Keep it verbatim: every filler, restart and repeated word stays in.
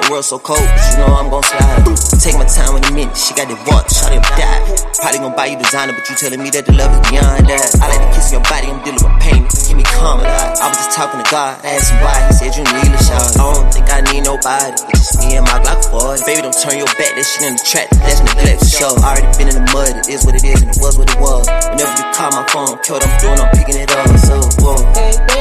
the world so cold, but you know I'm gon' slide. Take my time in a minute, she got that walk, shawty, I'm die. Probably gon' buy you designer, but you telling me that the love is beyond that. I like to kiss your body, I'm dealing with pain, give me calm. I was just talking to God, I asked him why, he said you need a shot. I don't think I need nobody, it's just me and my Glock forty. Baby, don't turn your back, that shit in the track, that's neglect for sure. I already been in the mud, it is what it is, and it was what it was. Whenever you call my phone, kill what I'm doing, I'm picking it up, so whoa.